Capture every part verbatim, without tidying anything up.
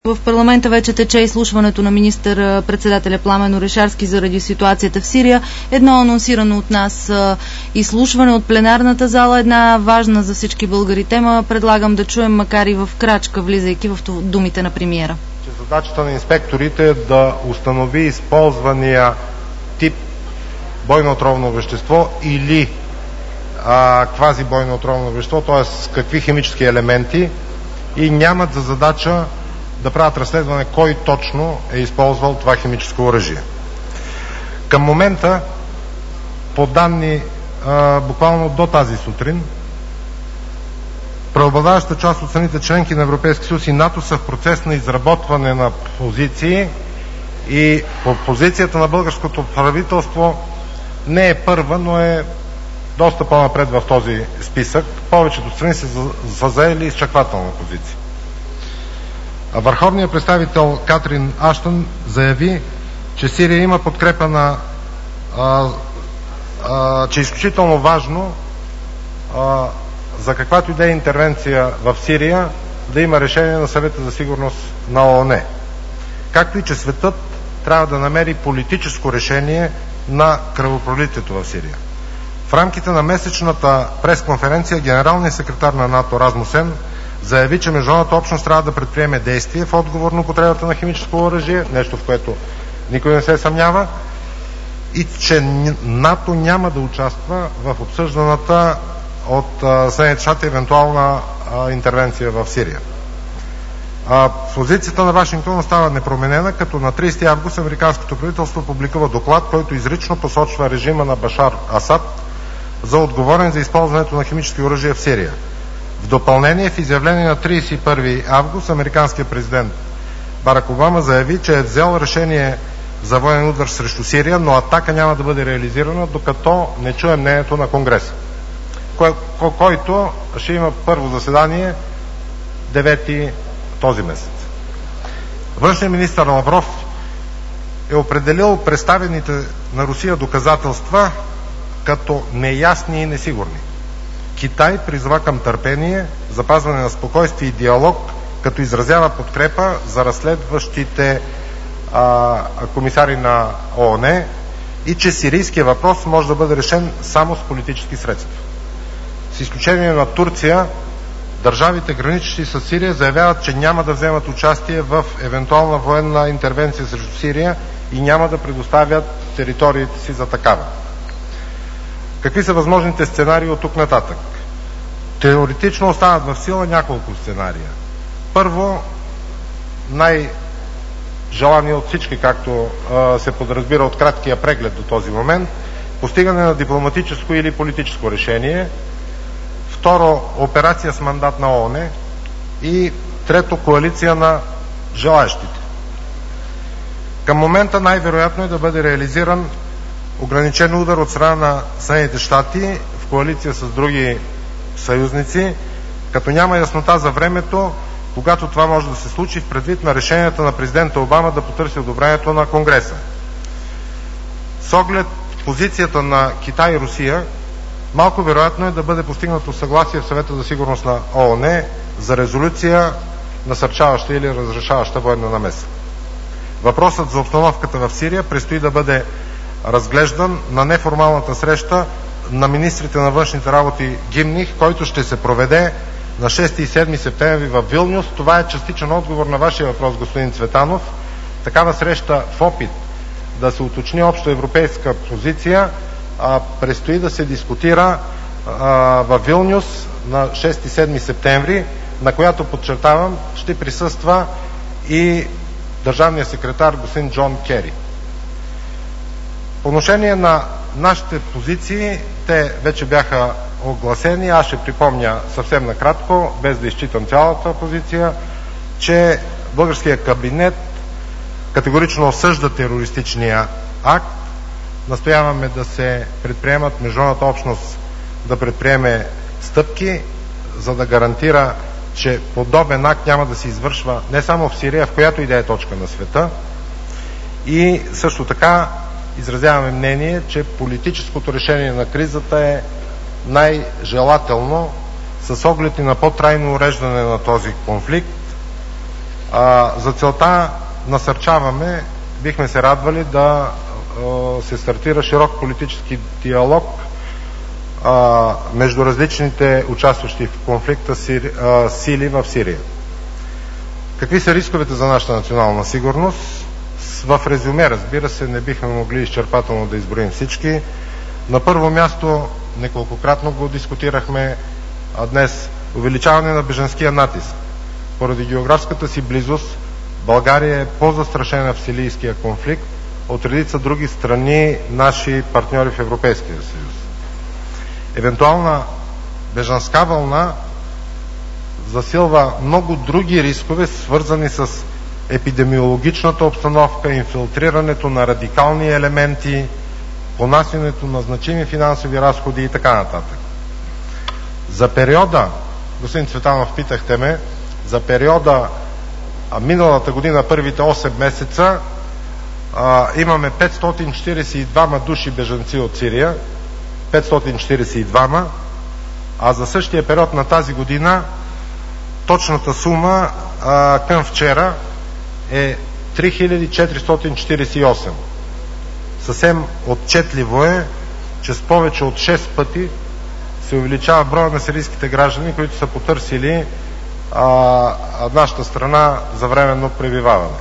В парламента вече тече изслушването на министър-председателя Пламен Орешарски заради ситуацията в Сирия. Едно анонсирано от нас изслушване от пленарната зала, една важна за всички българи тема. Предлагам да чуем, макар и в крачка, влизайки в думите на премиера. Че задачата на инспекторите е да установи използвания тип бойно отровно вещество или а, квази бойно отровно вещество, т.е. какви химически елементи, и нямат за задача да правят разследване кой точно е използвал това химическо оръжие. Към момента, по данни а, буквално до тази сутрин, преобладаващата част от страните членки на Европейския съюз и НАТО са в процес на изработване на позиции и по позицията на българското правителство не е първа, но е доста по-напред в този списък. Повечето страни са заели изчаквателна позиция. Върховният представител Катрин Аштън заяви, че Сирия има подкрепа на а, а, че е изключително важно а, за каквато и да е интервенция в Сирия да има решение на Съвета за сигурност на ООН. Както и че светът трябва да намери политическо решение на кръвопролитието в Сирия. В рамките на месечната пресконференция генералният секретар на НАТО Расмусен заяви, че международната общност трябва да предприеме действие в отговор на употребата на химическо оръжие, нещо в което никой не се съмнява, и че НАТО няма да участва в обсъжданата от Съединените щати евентуална а, интервенция в Сирия. А, позицията на Вашингтон остава непроменена, като на тридесети август американското правителство публикува доклад, който изрично посочва режима на Башар Асад за отговорен за използването на химически оръжия в Сирия. В допълнение, в изявление на тридесет и първи август, американският президент Барак Обама заяви, че е взел решение за военен удар срещу Сирия, но атака няма да бъде реализирана, докато не чуе мнението на Конгреса, кой, кой, който ще има първо заседание девети този месец. Външният министър Лавров е определил представените на Русия доказателства като неясни и несигурни. Китай призва към търпение, запазване на спокойствие и диалог, като изразява подкрепа за разследващите а, комисари на ООН и че сирийският въпрос може да бъде решен само с политически средства. С изключение на Турция, държавите, граничещи с Сирия, заявяват, че няма да вземат участие в евентуална военна интервенция срещу Сирия и няма да предоставят териториите си за такава. Какви са възможните сценарии от тук нататък? Теоретично остават в сила няколко сценария. Първо, най-желание от всички, както а, се подразбира от краткия преглед до този момент, постигане на дипломатическо или политическо решение. Второ, операция с мандат на ООН. И трето, коалиция на желаящите. Към момента най-вероятно е да бъде реализиран ограничен удар от страна на Съединените щати в коалиция с други съюзници, като няма яснота за времето, когато това може да се случи, в предвид на решенията на президента Обама да потърси одобрението на Конгреса. С оглед позицията на Китай и Русия, малко вероятно е да бъде постигнато съгласие в Съвета за сигурност на ООН за резолюция, насърчаваща или разрешаваща военна намеса. Въпросът за обстановката в Сирия предстои да бъде разглеждан на неформалната среща на министрите на външните работи Гимних, който ще се проведе на шести и седми септември в Вилнюс. Това е частичен отговор на вашия въпрос, господин Цветанов. Такава среща в опит да се уточни общо европейска позиция а, предстои да се дискутира а, в Вилнюс на шести и седми септември, на която, подчертавам, ще присъства и държавният секретар господин Джон Кери. По отношение на нашите позиции, те вече бяха огласени. Аз ще припомня съвсем накратко, без да изчитам цялата позиция, че българският кабинет категорично осъжда терористичния акт. Настояваме да се предприемат, международната общност да предприеме стъпки, за да гарантира, че подобен акт няма да се извършва не само в Сирия, в която и да е точка на света. И също така изразяваме мнение, че политическото решение на кризата е най-желателно с оглед и на по-трайно уреждане на този конфликт, А, за целта насърчаваме, бихме се радвали да а, се стартира широк политически диалог а, между различните участващи в конфликта сили, а, сили в Сирия. Какви са рисковете за нашата национална сигурност? В резюме, разбира се, не бихме могли изчерпателно да изброим всички. На първо място, неколкократно го дискутирахме а днес, увеличаване на бежанския натиск. Поради географската си близост, България е по-застрашена в сирийския конфликт от редица други страни, наши партньори в Европейския съюз. Евентуална бежанска вълна засилва много други рискове, свързани с епидемиологичната обстановка, инфилтрирането на радикални елементи, понасянето на значими финансови разходи и така нататък. За периода, господин Цветанов, питахте ме, за периода а, миналата година, първите осем месеца, а, имаме петстотин четиридесет и двама души бежанци от Сирия, петстотин четиридесет и двама, а за същия период на тази година точната сума а, към вчера е три хиляди четиристотин четиридесет и осем. Съвсем отчетливо е, че с повече от шест пъти се увеличава броя на сирийските граждани, които са потърсили а, нашата страна за временно пребиваване.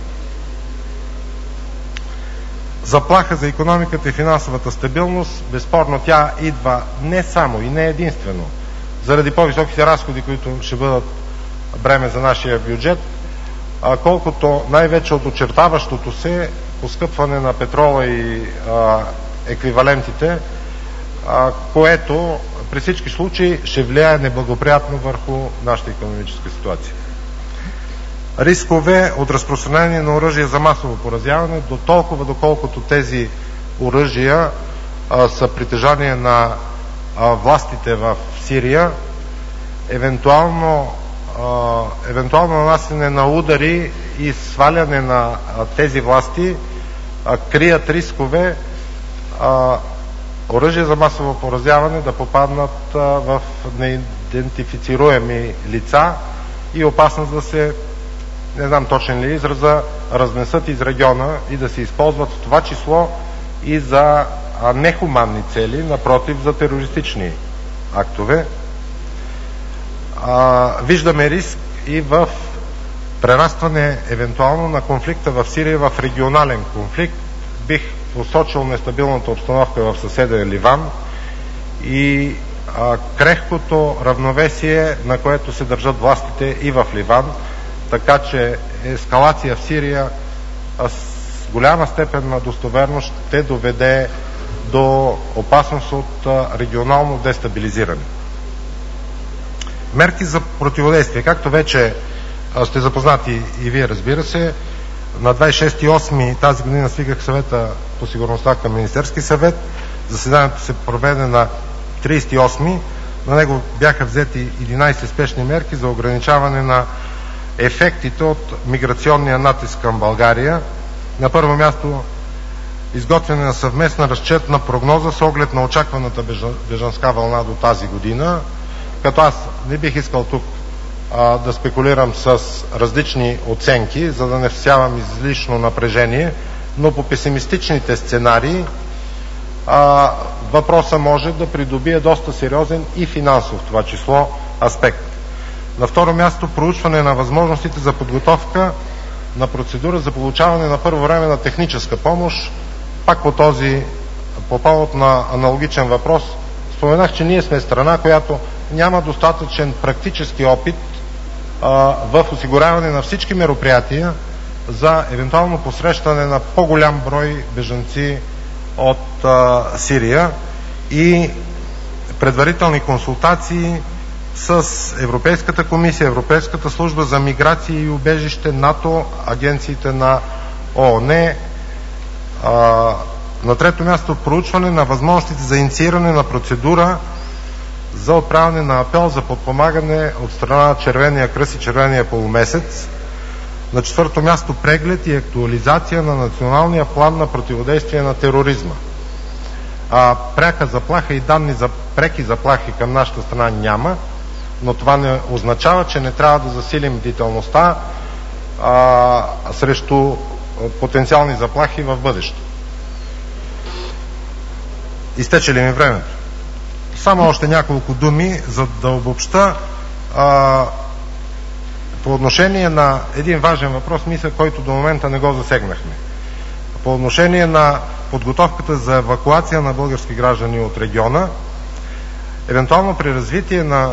Заплаха за икономиката и финансовата стабилност, безспорно тя идва не само и не единствено заради по-високите разходи, които ще бъдат бреме за нашия бюджет, а колкото най-вече от очертаващото се поскъпване на петрола и а, еквивалентите, а, което при всички случаи ще влияе неблагоприятно върху нашата икономическа ситуация. Рискове от разпространение на оръжия за масово поразяване, до толкова доколкото тези оръжия а, са притежание на а, властите в Сирия, евентуално Uh, евентуално нанасене на удари и сваляне на uh, тези власти uh, крият рискове uh, оръжие за масово поразяване да попаднат uh, в неидентифицируеми лица и опасност да се, не знам точен ли израза, разнесат из региона и да се използват в това число и за uh, нехуманни цели, напротив, за терористични актове. А, виждаме риск и в прерастване евентуално на конфликта в Сирия в регионален конфликт. Бих посочил нестабилната обстановка в съседа Ливан и а, крехкото равновесие, на което се държат властите и в Ливан, така че ескалация в Сирия а, с голяма степен на достоверност ще доведе до опасност от а, регионално дестабилизиране. Мерки за противодействие. Както вече сте запознати и вие, разбира се, на двадесет и шести август тази година свиках съвета по сигурността към Министерски съвет. Заседанието се проведе на тридесети и осми. На него бяха взети единадесет спешни мерки за ограничаване на ефектите от миграционния натиск към България. На първо място изготвяне на съвместна разчетна прогноза с оглед на очакваната бежанска вълна до тази година, като аз не бих искал тук а, да спекулирам с различни оценки, за да не всявам излишно напрежение, но по песимистичните сценарии а, въпросът може да придобие доста сериозен и финансов, в това число, аспект. На второ място, проучване на възможностите за подготовка на процедура за получаване на първо време на техническа помощ. Пак по този, по повод на аналогичен въпрос, споменах, че ние сме страна, която няма достатъчен практически опит а, в осигуряване на всички мероприятия за евентуално посрещане на по-голям брой бежанци от а, Сирия и предварителни консултации с Европейската комисия, Европейската служба за миграция и убежище, НАТО, агенциите на ООН. А, на трето място, проучване на възможностите за иницииране на процедура за отправяне на апел за подпомагане от страна на Червения кръст и Червения полумесец. На четвърто място, преглед и актуализация на националния план на противодействие на тероризма. А, пряка заплаха и данни за преки заплахи към нашата страна няма, но това не означава, че не трябва да засилим бдителността а, срещу потенциални заплахи в бъдеще. Изтече ли ми времето? Само още няколко думи, за да обобща а, по отношение на един важен въпрос, мисля, който до момента не го засегнахме. По отношение на подготовката за евакуация на български граждани от региона, евентуално при развитие на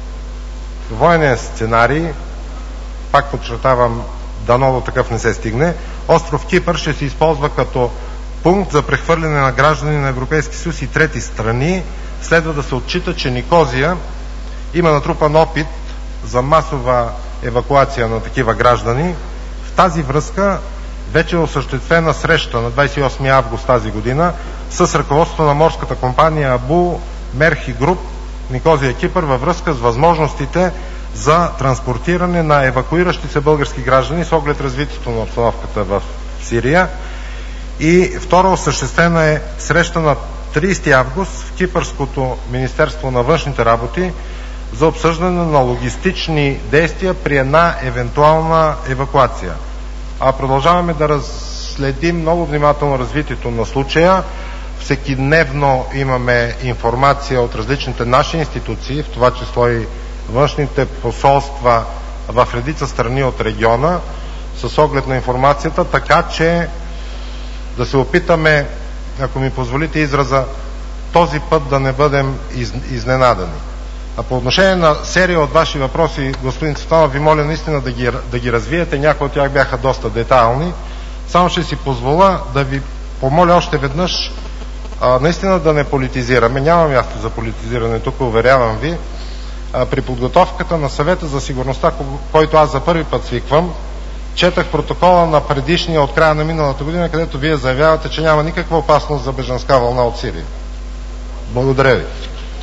военен сценарий, пак подчертавам, дано до такъв не се стигне, остров Кипър ще се използва като пункт за прехвърляне на граждани на Европейски съюз и трети страни. Следва да се отчита, че Никозия има натрупан опит за масова евакуация на такива граждани. В тази връзка вече е осъществена среща на двадесет и осми август тази година с ръководството на морската компания Абу Мерхи Груп Никозия, Кипър, във връзка с възможностите за транспортиране на евакуиращи се български граждани с оглед развитието на обстановката в Сирия. И второ, осъществена е среща на тридесети август в Кипърското Министерство на външните работи за обсъждане на логистични действия при една евентуална евакуация. А продължаваме да разследим много внимателно развитието на случая. Всекидневно имаме информация от различните наши институции, в това число и външните посолства в редица страни от региона, с оглед на информацията, така че да се опитаме, ако ми позволите израза, този път да не бъдем из, изненадани. А по отношение на серия от ваши въпроси, господин Цветанов, ви моля наистина да ги, да ги развиете. Някои от тях бяха доста детайлни. Само ще си позволя да ви помоля още веднъж а, наистина да не политизираме. Няма място за политизиране тук, уверявам ви. А, при подготовката на съвета за сигурността, който аз за първи път свиквам, четах протокола на предишния от края на миналата година, където вие заявявате, че няма никаква опасност за бежанска вълна от Сирия. Благодаря ви.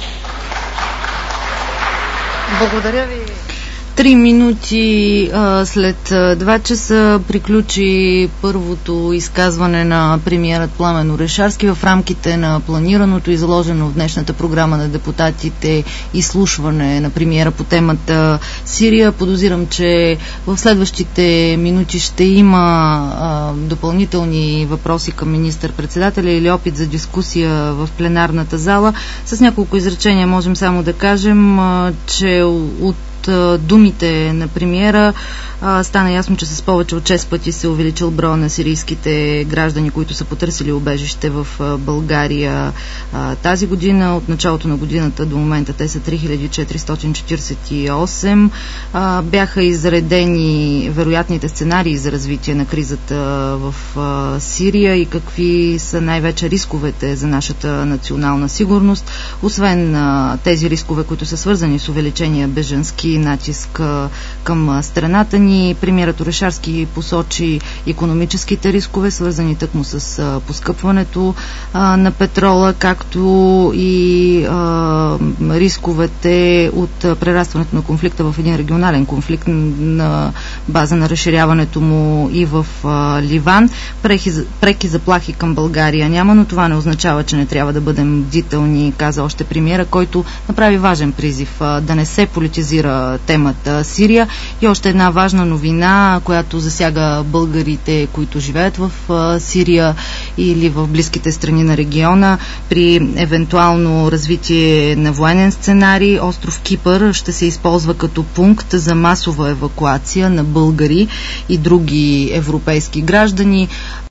Благодаря ви. Три минути а, след два часа приключи първото изказване на премиерът Пламен Орешарски в рамките на планираното, изложено в днешната програма на депутатите, изслушване на премиера по темата Сирия. Подозирам, че в следващите минути ще има а, допълнителни въпроси към министър-председателя или опит за дискусия в пленарната зала. С няколко изречения можем само да кажем, а, че от думите на премиера а, стана ясно, че с повече от шест пъти се увеличил броя на сирийските граждани, които са потърсили убежище в а, България а, тази година. От началото на годината до момента те са три хиляди четиристотин четиридесет и осем. А, бяха изредени вероятните сценарии за развитие на кризата в а, Сирия и какви са най-вече рисковете за нашата национална сигурност. Освен а, тези рискове, които са свързани с увеличения бежански натиск към страната ни, премиерът Орешарски посочи икономическите рискове, свързани тъкмо с а, поскъпването а, на петрола, както и а, рисковете от прерастването на конфликта в един регионален конфликт на база на разширяването му и в а, Ливан. Преки, преки заплахи към България няма, но това не означава, че не трябва да бъдем бдителни, каза още премиера, който направи важен призив а, да не се политизира темата Сирия. И още една важна новина, която засяга българите, които живеят в а, Сирия или в близките страни на региона. При евентуално развитие на военен сценарий, остров Кипър ще се използва като пункт за масова евакуация на българи и други европейски граждани.